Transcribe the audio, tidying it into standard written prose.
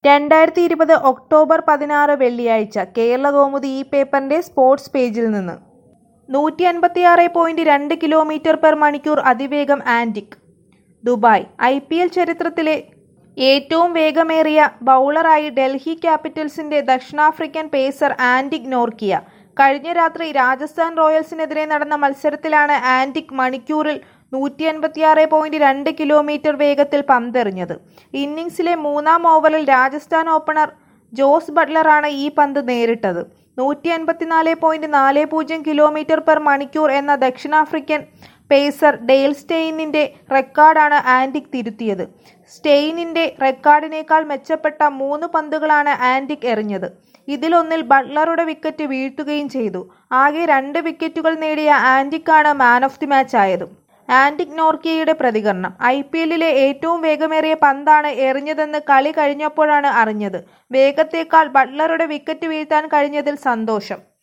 2020 October 16 വെള്ളിയാഴ്ച കേരളകൗമുദി ഈ പേപ്പറിന്റെ സ്പോർട്സ് പേജിൽ നിന്ന് 156.2 കിലോമീറ്റർ/മണിക്കൂർ അതിവേഗം ആന്റിക്. ദുബായ്. IPL ചരിത്രത്തിലെ ഏറ്റവും വേഗമേറിയ ബൗളറായി ഡൽഹി ക്യാപിറ്റൽസിന്റെ ദക്ഷിണാഫ്രിക്കൻ പേസർ ആന്റിക് നോർക്കിയ കഴിഞ്ഞ രാത്രി രാജസ്ഥാൻ റോയൽസിനെതിരെ നടന്ന മത്സരത്തിലാണ് ആന്റിക് മണിക്കൂറിൽ 156.2 കിലോമീറ്റർ വേഗത്തിൽ പന്തെറിഞ്ഞത്. ഇന്നിംഗ്സിലെ മൂന്നാം ഓവറിൽ രാജസ്ഥാൻ ഓപ്പണർ ജോസ് ബട്ട്ലറാണ് ഈ പന്ത് നേരിട്ടത്. 154.40 കിലോമീറ്റർ/മണിക്കൂർ എന്ന ദക്ഷിണാഫ്രിക്കൻ പേസർ ഡെയ്ൽ സ്റ്റെയിനിന്റെ റെക്കോർഡാണ് ആന്റിക് തിരുത്തിയത്. സ്റ്റെയിനിന്റെ റെക്കോർഡിനേക്കാൾ മെച്ചപ്പെട്ട 3 പന്തുകളാണ് ആന്റിക് എറിഞ്ഞത്. ഇതിലൊന്നിൽ ബട്ട്ലറുടെ വിക്കറ്റ് വീഴ്ത്തുകയും ചെയ്തു. ആകെ 2 വിക്കറ്റുകൾ നേടിയ ആന്റിക്കാണ് മാൻ ഓഫ് ദി മാച്ച് ആയത്. ആന്റിക് നോർക്കിയയുടെ പ്രതികരണം: IPLലെ ഏറ്റവും വേഗമേറിയ പന്താണ് എറിഞ്ഞതെന്ന് കളി കഴിഞ്ഞപ്പോഴാണ് അറിഞ്ഞത്. വേഗത്തേക്കാൾ ബട്ട്ലറുടെ വിക്കറ്റ് വീഴ്ത്താൻ കഴിഞ്ഞതിൽ സന്തോഷം.